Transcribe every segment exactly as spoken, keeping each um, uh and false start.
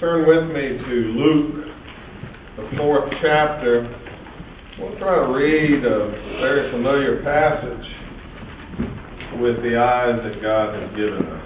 Turn with me to Luke, the fourth chapter. We'll try to read a very familiar passage with the eyes that God has given us.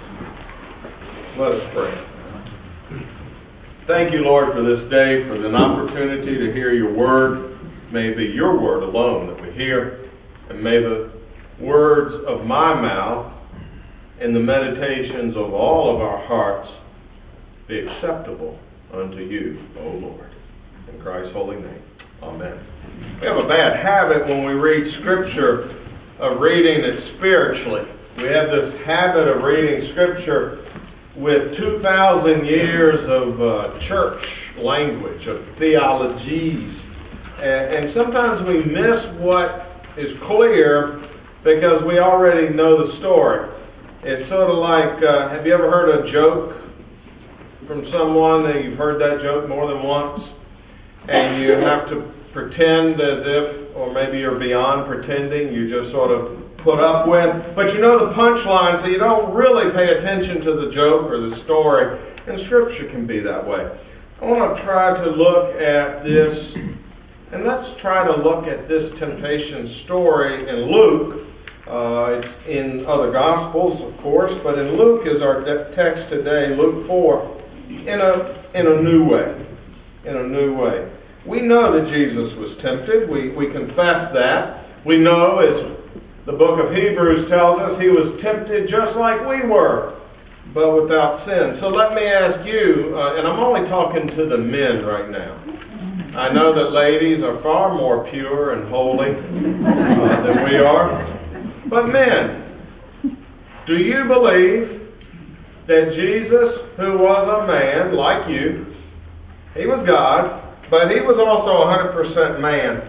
Let us pray. Thank you, Lord, for this day, for an opportunity to hear your word. May it be your word alone that we hear, and may the words of my mouth and the meditations of all of our hearts be acceptable unto you, O Lord. In Christ's holy name, amen. We have a bad habit when we read Scripture of reading it spiritually. We have this habit of reading Scripture with two thousand years of uh, church language, of theologies. And, and sometimes we miss what is clear because we already know the story. It's sort of like, uh, have you ever heard a joke from someone that you've heard that joke more than once, and you have to pretend as if, or maybe you're beyond pretending, you just sort of put up with, but you know the punchline, so you don't really pay attention to the joke or the story, and Scripture can be that way. I want to try to look at this, and let's try to look at this temptation story in Luke. Uh, it's in other Gospels, of course, but in Luke is our de- text today, Luke four, in a in a new way. In a new way. We know that Jesus was tempted. We, we confess that. We know, as the book of Hebrews tells us, he was tempted just like we were, but without sin. So let me ask you, uh, and I'm only talking to the men right now. I know that ladies are far more pure and holy uh, than we are. But men, do you believe that Jesus, who was a man like you, he was God, but he was also one hundred percent man.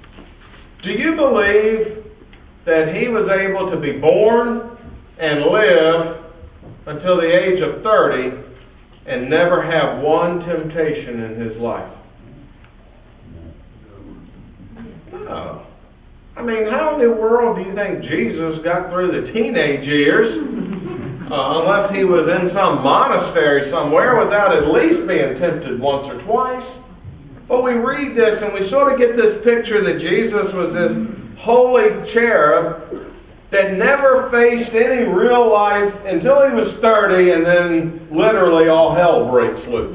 Do you believe that he was able to be born and live until the age of thirty and never have one temptation in his life? No. I mean, how in the world do you think Jesus got through the teenage years, uh, unless he was in some monastery somewhere without at least being tempted once or twice? But we read this and we sort of get this picture that Jesus was this holy cherub that never faced any real life until he was thirty, and then literally all hell breaks loose.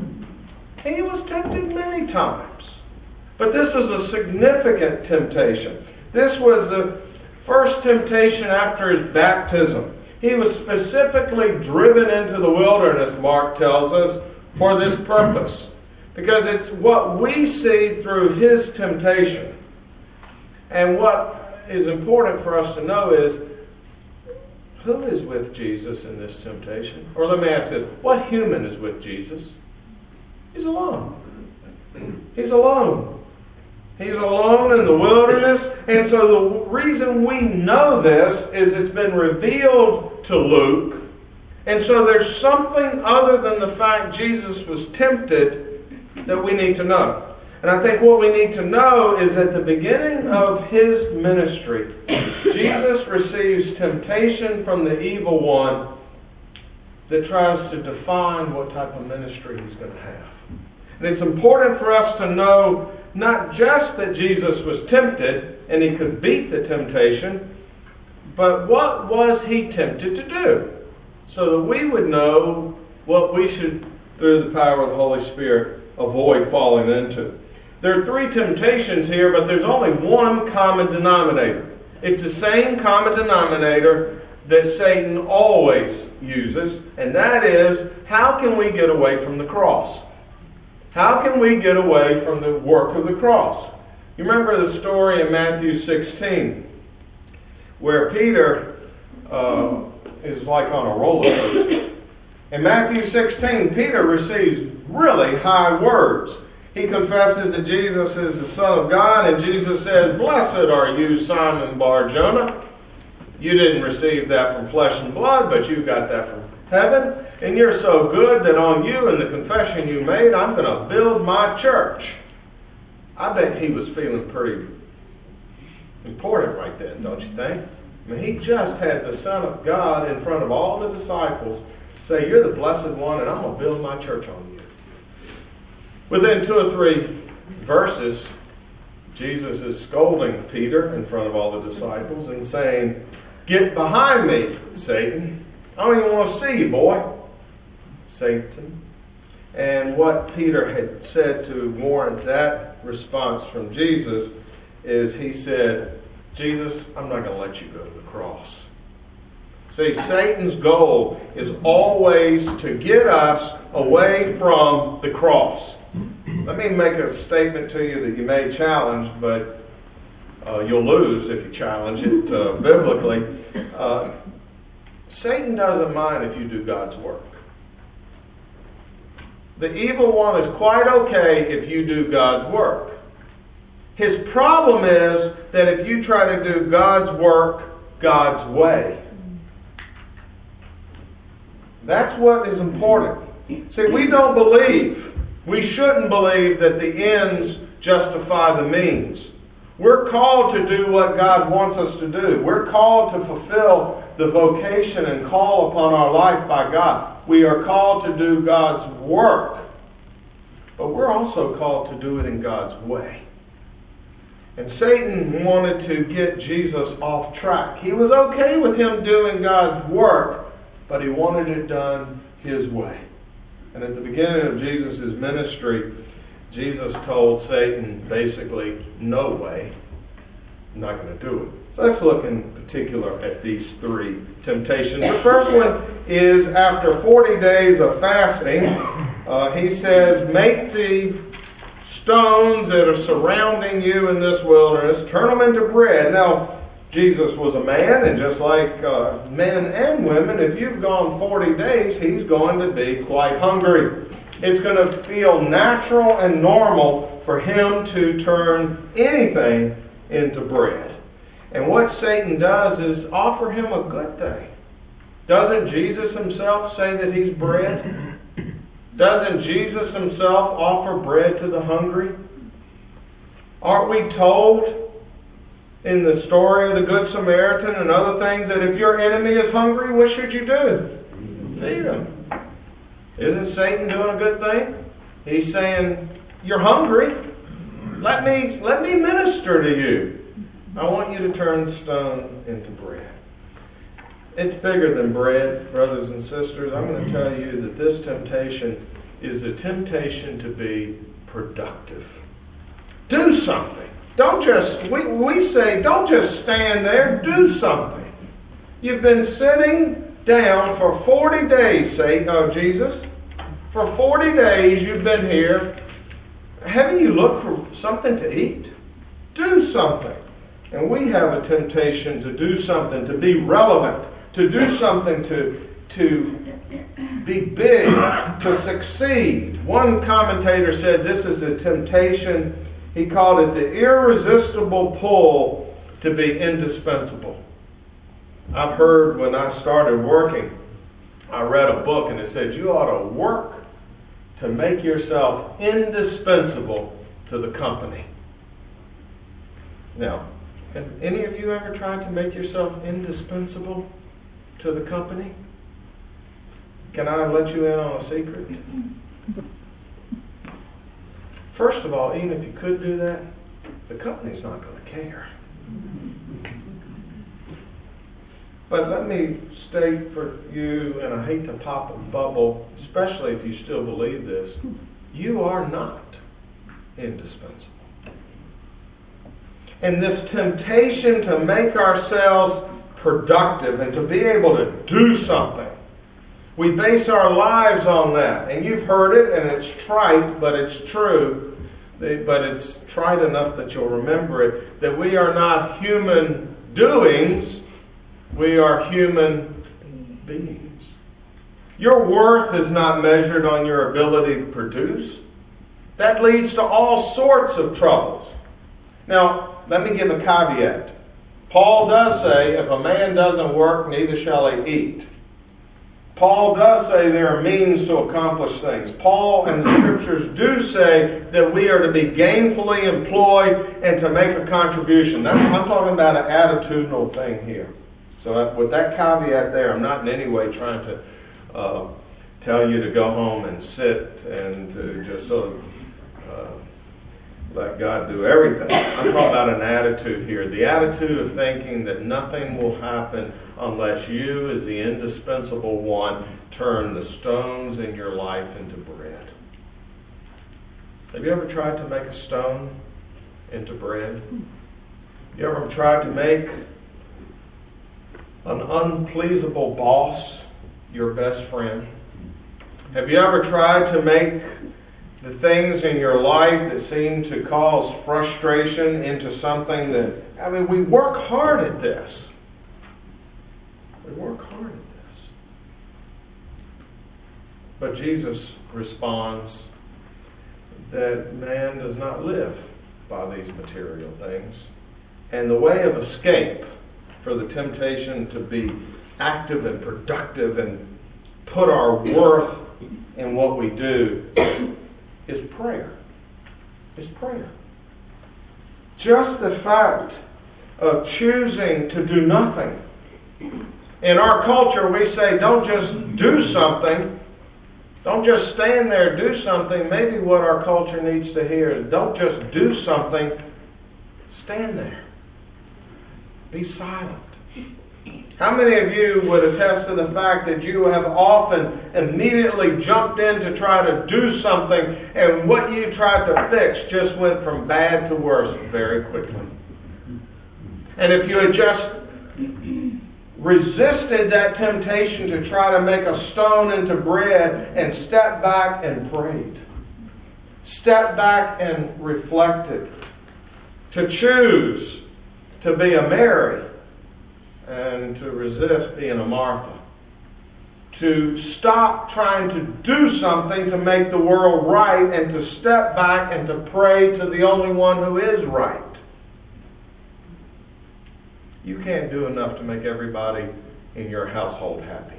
And he was tempted many times. But this is a significant temptation. This was the first temptation after his baptism. He was specifically driven into the wilderness, Mark tells us, for this purpose. Because it's what we see through his temptation. And what is important for us to know is, who is with Jesus in this temptation? Or let me ask this, what human is with Jesus? He's alone. He's alone. He's alone in the wilderness, and so the reason we know this is it's been revealed to Luke, and so there's something other than the fact Jesus was tempted that we need to know. And I think what we need to know is at the beginning of his ministry, Jesus receives temptation from the evil one that tries to define what type of ministry he's going to have. And it's important for us to know not just that Jesus was tempted and he could beat the temptation, but what was he tempted to do? So that we would know what we should, through the power of the Holy Spirit, avoid falling into. There are three temptations here, but there's only one common denominator. It's the same common denominator that Satan always uses, and that is, how can we get away from the cross? How can we get away from the work of the cross? You remember the story in Matthew sixteen, where Peter uh, is like on a roller coaster. In Matthew sixteen, Peter receives really high words. He confesses that Jesus is the Son of God, and Jesus says, "Blessed are you, Simon Bar-Jonah. You didn't receive that from flesh and blood, but you got that from heaven. And you're so good that on you and the confession you made, I'm going to build my church." I bet he was feeling pretty important right then, don't you think? I mean, he just had the Son of God in front of all the disciples say, you're the blessed one, and I'm going to build my church on you. Within two or three verses, Jesus is scolding Peter in front of all the disciples and saying, get behind me, Satan. I don't even want to see you, boy. Satan. And what Peter had said to warrant that response from Jesus is he said, Jesus, I'm not going to let you go to the cross. See, Satan's goal is always to get us away from the cross. Let me make a statement to you that you may challenge, but uh, you'll lose if you challenge it uh, biblically. Uh, Satan doesn't mind if you do God's work. The evil one is quite okay if you do God's work. His problem is that if you try to do God's work God's way. That's what is important. See, we don't believe, we shouldn't believe that the ends justify the means. We're called to do what God wants us to do. We're called to fulfill the vocation and call upon our life by God. We are called to do God's work. But we're also called to do it in God's way. And Satan wanted to get Jesus off track. He was okay with him doing God's work, but he wanted it done his way. And at the beginning of Jesus' ministry, Jesus told Satan basically, no way, I'm not going to do it. So let's look in particular at these three temptations. The first one is after forty days of fasting, uh, he says, make the stones that are surrounding you in this wilderness, turn them into bread. Now, Jesus was a man, and just like uh, men and women, if you've gone forty days, he's going to be quite hungry. It's going to feel natural and normal for him to turn anything into bread. And what Satan does is offer him a good thing. Doesn't Jesus himself say that he's bread? Doesn't Jesus himself offer bread to the hungry? Aren't we told in the story of the Good Samaritan and other things that if your enemy is hungry, what should you do? Feed him. Isn't Satan doing a good thing? He's saying, you're hungry. Let me, let me minister to you. I want you to turn stone into bread. It's bigger than bread, brothers and sisters. I'm going to tell you that this temptation is a temptation to be productive. Do something. Don't just, we, we say, don't just stand there. Do something. You've been sitting down for forty days, say, oh, Jesus. For forty days you've been here. Haven't you looked for something to eat? Do something. And we have a temptation to do something, to be relevant, to do something to, to be big, to succeed. One commentator said this is a temptation. He called it the irresistible pull to be indispensable. I've heard when I started working, I read a book and it said you ought to work to make yourself indispensable to the company. Now, have any of you ever tried to make yourself indispensable to the company? Can I let you in on a secret? First of all, even if you could do that, the company's not going to care. But let me state for you, and I hate to pop a bubble, especially if you still believe this, you are not indispensable. And this temptation to make ourselves productive and to be able to do something, we base our lives on that. And you've heard it, and it's trite, but it's true. But it's trite enough that you'll remember it, that we are not human doings, we are human beings. Your worth is not measured on your ability to produce. That leads to all sorts of troubles. Now, let me give a caveat. Paul does say, if a man doesn't work, neither shall he eat. Paul does say there are means to accomplish things. Paul and the Scriptures do say that we are to be gainfully employed and to make a contribution. That's, I'm talking about an attitudinal thing here. So with that caveat there, I'm not in any way trying to uh, tell you to go home and sit and to just sort of uh, let God do everything. I'm talking about an attitude here. The attitude of thinking that nothing will happen unless you, as the indispensable one, turn the stones in your life into bread. Have you ever tried to make a stone into bread? You ever tried to make an unpleasable boss your best friend? Have you ever tried to make the things in your life that seem to cause frustration into something that, I mean, we work hard at this. We work hard at this. But Jesus responds that man does not live by these material things. And the way of escape for the temptation to be active and productive and put our worth in what we do is prayer. Is prayer. Just the fact of choosing to do nothing. In our culture, we say, don't just do something. Don't just stand there, do something. Maybe what our culture needs to hear is, don't just do something. Stand there. Be silent. How many of you would attest to the fact that you have often immediately jumped in to try to do something, and what you tried to fix just went from bad to worse very quickly? And if you had just resisted that temptation to try to make a stone into bread and stepped back and prayed, stepped back and reflected, to choose to be a Mary and to resist being a Martha. To stop trying to do something to make the world right and to step back and to pray to the only one who is right. You can't do enough to make everybody in your household happy.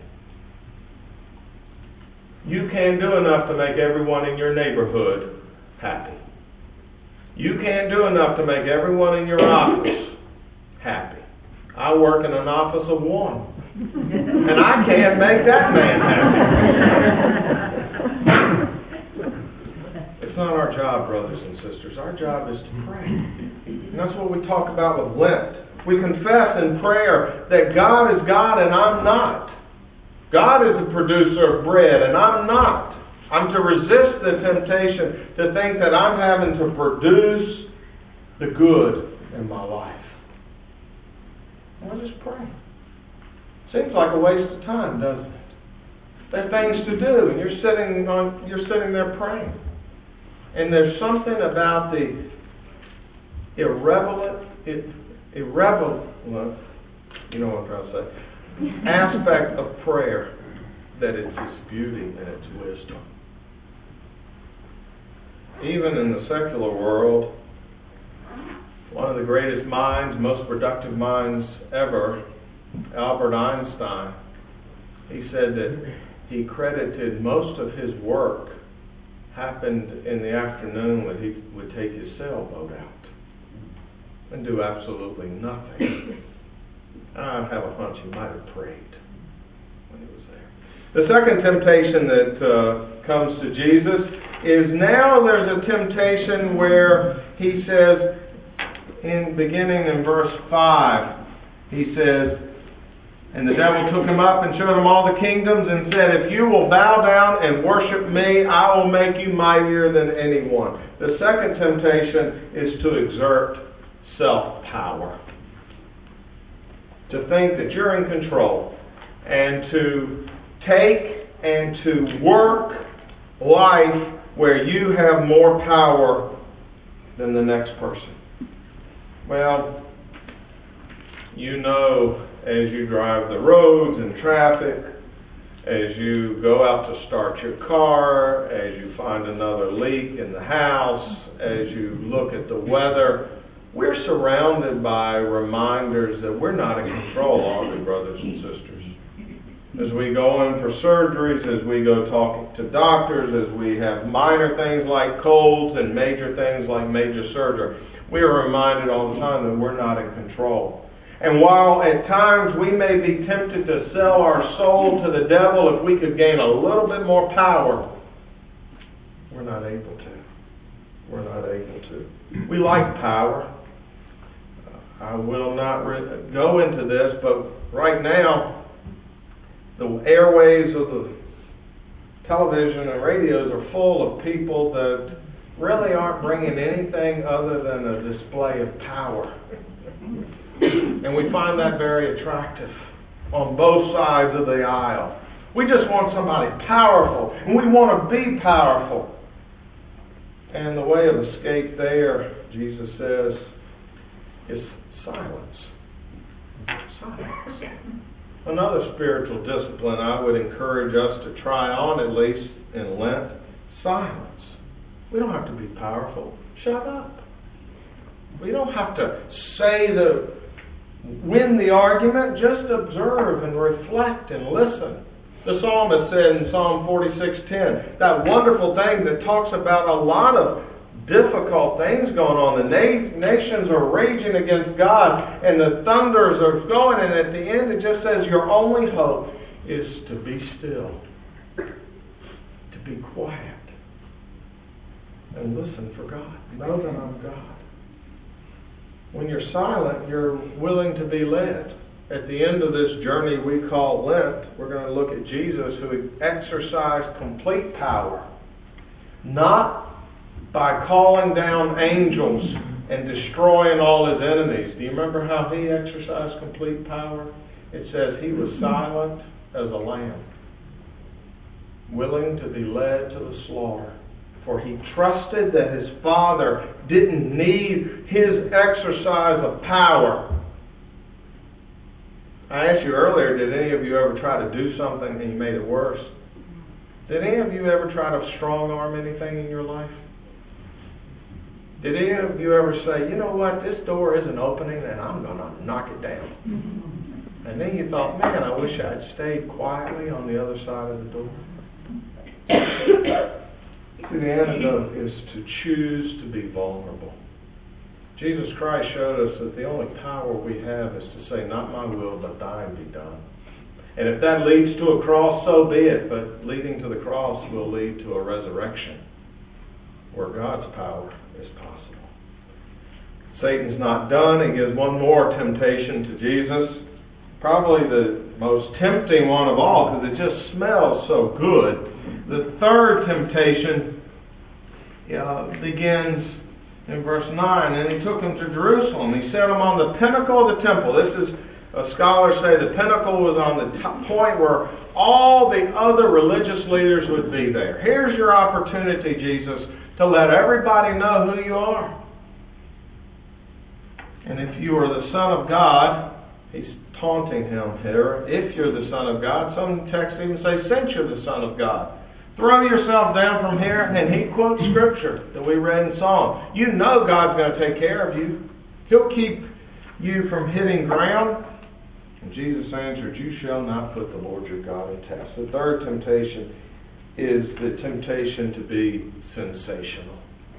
You can't do enough to make everyone in your neighborhood happy. You can't do enough to make everyone in your office happy. I work in an office of one, and I can't make that man happy. It's not our job, brothers and sisters. Our job is to pray. And that's what we talk about with Lent. We confess in prayer that God is God and I'm not. God is the producer of bread and I'm not. I'm to resist the temptation to think that I'm having to produce the good in my life. Well, just pray. Seems like a waste of time, doesn't it? There are things to do, and you're sitting on, you're sitting there praying. And there's something about the irrelevant, irrelevant, you know what I'm trying to say, aspect of prayer that it's its beauty and its wisdom. Even in the secular world, one of the greatest minds, most productive minds ever, Albert Einstein, he said that he credited most of his work happened in the afternoon when he would take his sailboat out and do absolutely nothing. I have a hunch he might have prayed when he was there. The second temptation that uh, comes to Jesus is now there's a temptation where he says, in beginning in verse five, he says, and the devil took him up and showed him all the kingdoms and said, if you will bow down and worship me, I will make you mightier than anyone. The second temptation is to exert self-power. To think that you're in control and to take and to work life where you have more power than the next person. Well, you know, as you drive the roads and traffic, as you go out to start your car, as you find another leak in the house, as you look at the weather, we're surrounded by reminders that we're not in control, are we, brothers and sisters? As we go in for surgeries, as we go talk to doctors, as we have minor things like colds and major things like major surgery, we are reminded all the time that we're not in control. And while at times we may be tempted to sell our soul to the devil if we could gain a little bit more power, we're not able to. We're not able to. We like power. I will not re- go into this, but right now, the airwaves of the television and radios are full of people that really aren't bringing anything other than a display of power. And we find that very attractive on both sides of the aisle. We just want somebody powerful, and we want to be powerful. And the way of escape there, Jesus says, is silence. Silence. Another spiritual discipline I would encourage us to try on, at least in Lent, silence. We don't have to be powerful. Shut up. We don't have to say the win the argument. Just observe and reflect and listen. The psalmist said in Psalm forty-six ten, that wonderful thing that talks about a lot of difficult things going on. The na- nations are raging against God, and the thunders are going, and at the end it just says your only hope is to be still, to be quiet, and listen for God. Know that I'm God. When you're silent, you're willing to be led. At the end of this journey we call Lent, we're going to look at Jesus, who exercised complete power, not by calling down angels and destroying all his enemies. Do you remember how he exercised complete power? It says he was silent as a lamb, willing to be led to the slaughter. For he trusted that his Father didn't need his exercise of power. I asked you earlier, did any of you ever try to do something and you made it worse? Did any of you ever try to strong arm anything in your life? Did any of you ever say, you know what, this door isn't opening and I'm going to knock it down? And then you thought, man, I wish I'd stayed quietly on the other side of the door. See, the antidote is to choose to be vulnerable. Jesus Christ showed us that the only power we have is to say, not my will, but thine be done. And if that leads to a cross, so be it. But leading to the cross will lead to a resurrection where God's power is possible. Satan's not done. He gives one more temptation to Jesus. Probably the most tempting one of all, because it just smells so good. The third temptation uh, begins in verse nine. And he took him to Jerusalem. He set him on the pinnacle of the temple. This is, uh, scholars say, the pinnacle was on the top point where all the other religious leaders would be there. Here's your opportunity, Jesus, to let everybody know who you are. And if you are the Son of God, he's taunting him here. If you're the Son of God, some texts even say, since you're the Son of God, throw yourself down from here. And he quotes Scripture that we read in Psalm. You know God's going to take care of you. He'll keep you from hitting ground. And Jesus answered, you shall not put the Lord your God in test. The third temptation is the temptation to be sensational.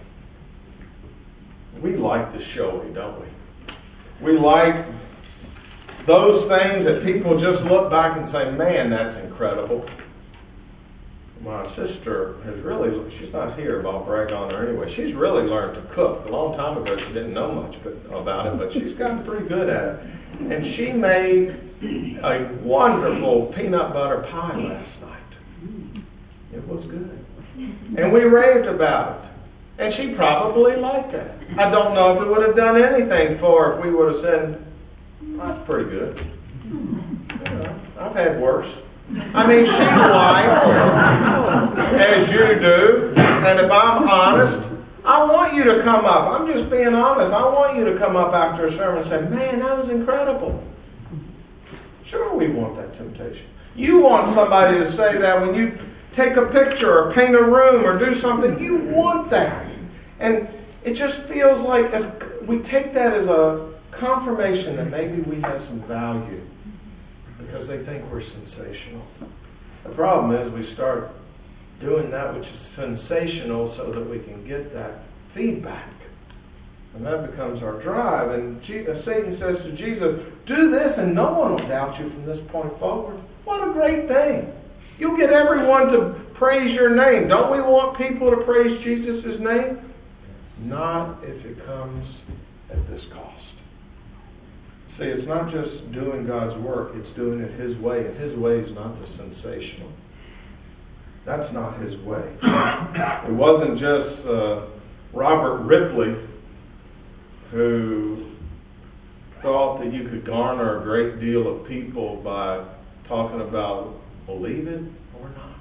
We like the showy, don't we? We like those things that people just look back and say, man, that's incredible. My sister has really, she's not here, but I'll brag on her anyway. She's really learned to cook. A long time ago, she didn't know much about it, but she's gotten pretty good at it. And she made a wonderful peanut butter pie last night. It was good. And we raved about it. And she probably liked it. I don't know if it would have done anything for her if we would have said, that's pretty good. Yeah, I've had worse. I mean, she liked, as you do, and if I'm honest, I want you to come up. I'm just being honest. I want you to come up after a sermon and say, man, that was incredible. Sure, we want that temptation. You want somebody to say that when you take a picture or paint a room or do something. You want that. And it just feels like if we take that as a confirmation that maybe we have some value because they think we're sensational. The problem is we start doing that which is sensational so that we can get that feedback. And that becomes our drive. And Satan says to Jesus, do this and no one will doubt you from this point forward. What a great thing. You'll get everyone to praise your name. Don't we want people to praise Jesus' name? Not if it comes at this cost. See, it's not just doing God's work, it's doing it His way. And His way is not the sensational. That's not His way. It wasn't just uh, Robert Ripley who thought that you could garner a great deal of people by talking about believe it or not.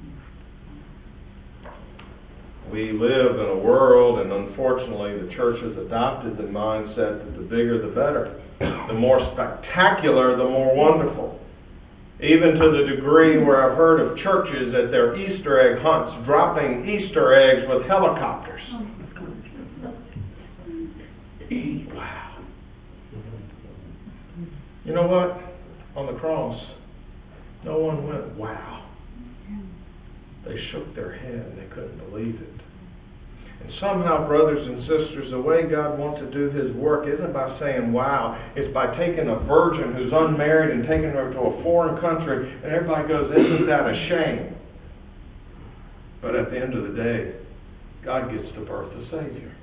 We live in a world, and unfortunately the church has adopted the mindset that the bigger the better. The more spectacular, the more wonderful. Even to the degree where I've heard of churches at their Easter egg hunts dropping Easter eggs with helicopters. Wow. You know what? On the cross, no one went, wow. They shook their head and they couldn't believe it. And somehow, brothers and sisters, the way God wants to do His work isn't by saying, wow. It's by taking a virgin who's unmarried and taking her to a foreign country, and everybody goes, isn't that a shame? But at the end of the day, God gets to birth a Savior.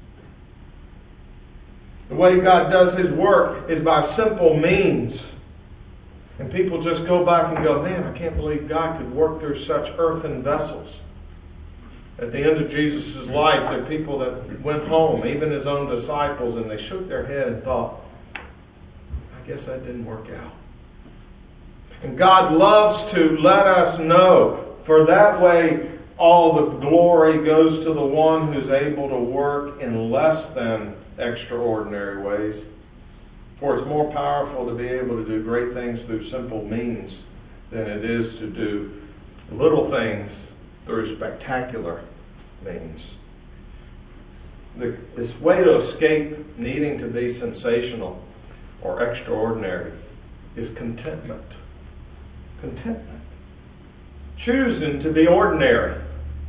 The way God does His work is by simple means. And people just go back and go, man, I can't believe God could work through such earthen vessels. At the end of Jesus' life, there are people that went home, even His own disciples, and they shook their head and thought, I guess that didn't work out. And God loves to let us know, for that way all the glory goes to the one who's able to work in less than extraordinary ways. For it's more powerful to be able to do great things through simple means than it is to do little things through spectacular means. The, this way to escape needing to be sensational or extraordinary is contentment. Contentment. Choosing to be ordinary.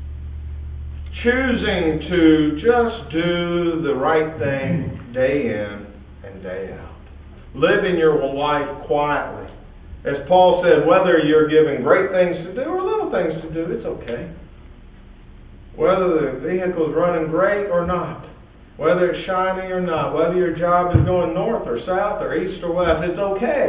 Choosing to just do the right thing day in and day out. Living your life quietly. As Paul said, whether you're given great things to do or little things to do, it's okay. Whether the vehicle's running great or not. Whether it's shiny or not. Whether your job is going north or south or east or west, it's okay.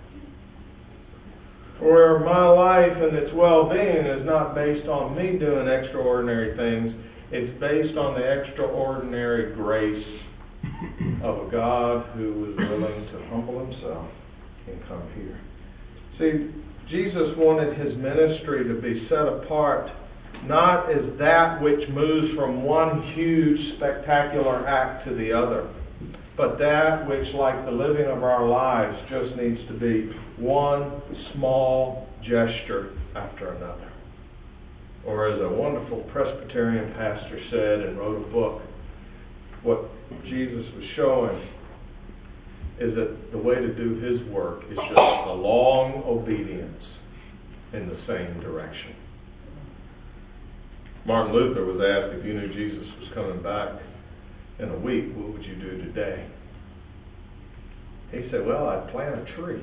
For my life and its well-being is not based on me doing extraordinary things. It's based on the extraordinary grace of a God who was willing to humble Himself and come here. See, Jesus wanted His ministry to be set apart not as that which moves from one huge spectacular act to the other, but that which, like the living of our lives, just needs to be one small gesture after another. Or as a wonderful Presbyterian pastor said and wrote a book, what Jesus was showing is that the way to do His work is just a long obedience in the same direction. Martin Luther was asked if you knew Jesus was coming back in a week, what would you do today? He said, well, I'd plant a tree.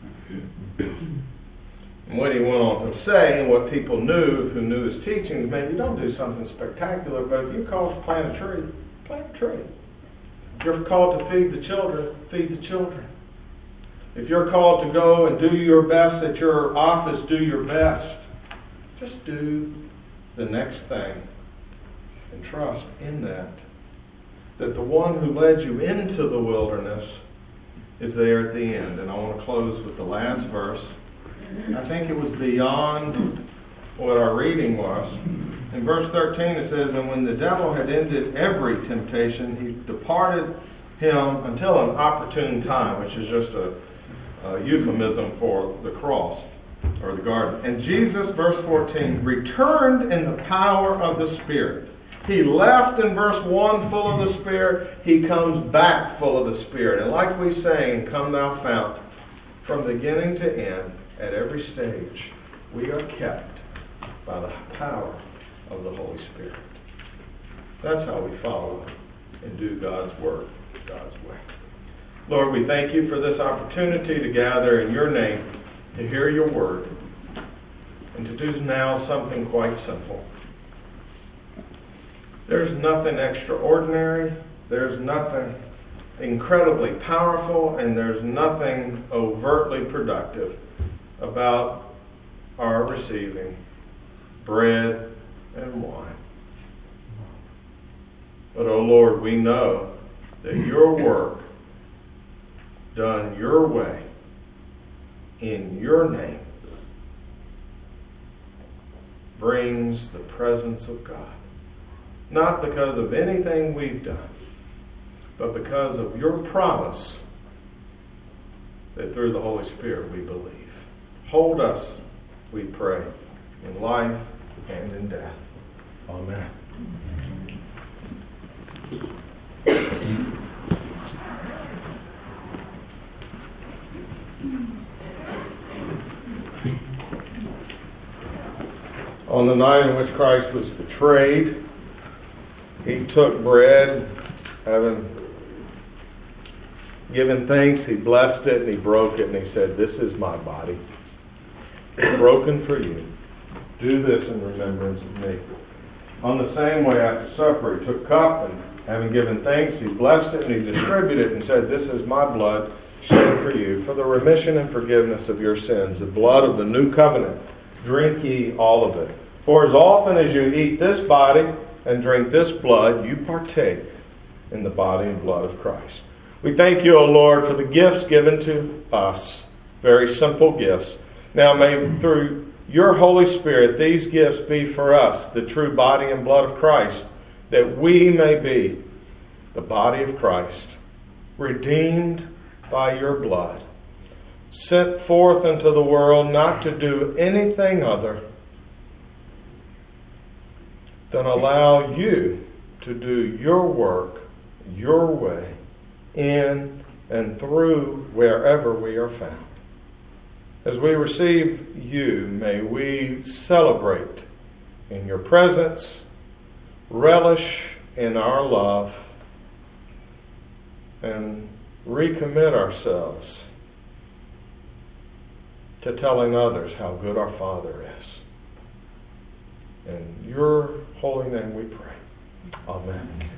And what he went on to say, and what people knew who knew his teachings, man, you don't do something spectacular, but if you're called to plant a tree, plant a tree. If you're called to feed the children, feed the children. If you're called to go and do your best at your office, do your best. Just do the next thing and trust in that, that the one who led you into the wilderness is there at the end. And I want to close with the last verse. I think it was beyond what our reading was. In verse thirteen it says, and when the devil had ended every temptation, he departed him until an opportune time, which is just a, a euphemism for the cross or the garden. And Jesus, verse fourteen, returned in the power of the Spirit. He left in verse one full of the Spirit. He comes back full of the Spirit. And like we sang, Come Thou Fount, from beginning to end, at every stage, we are kept by the power of the Holy Spirit. That's how we follow and do God's work God's way. Lord, we thank you for this opportunity to gather in your name to hear your word and to do now something quite simple. There's nothing extraordinary, there's nothing incredibly powerful, and there's nothing overtly productive about our receiving bread and wine. But, oh Lord, we know that your work, done your way, in your name, brings the presence of God. Not because of anything we've done, but because of your promise that through the Holy Spirit we believe. Hold us, we pray, in life and in death. Amen. On the night in which Christ was betrayed, he took bread, having given thanks, he blessed it and he broke it and he said, "This is my body, broken for you. Do this in remembrance of me." On the same way, after supper, he took cup and having given thanks, he blessed it and he distributed it and said, "This is my blood shed for you for the remission and forgiveness of your sins, the blood of the new covenant. Drink ye all of it. For as often as you eat this body and drink this blood, you partake in the body and blood of Christ." We thank you, O Lord, for the gifts given to us, very simple gifts. Now may through your Holy Spirit these gifts be for us the true body and blood of Christ, that we may be the body of Christ, redeemed by your blood, sent forth into the world not to do anything other than allow you to do your work, your way, in and through wherever we are found. As we receive you, may we celebrate in your presence, relish in our love, and recommit ourselves to telling others how good our Father is. In your holy name we pray. Amen.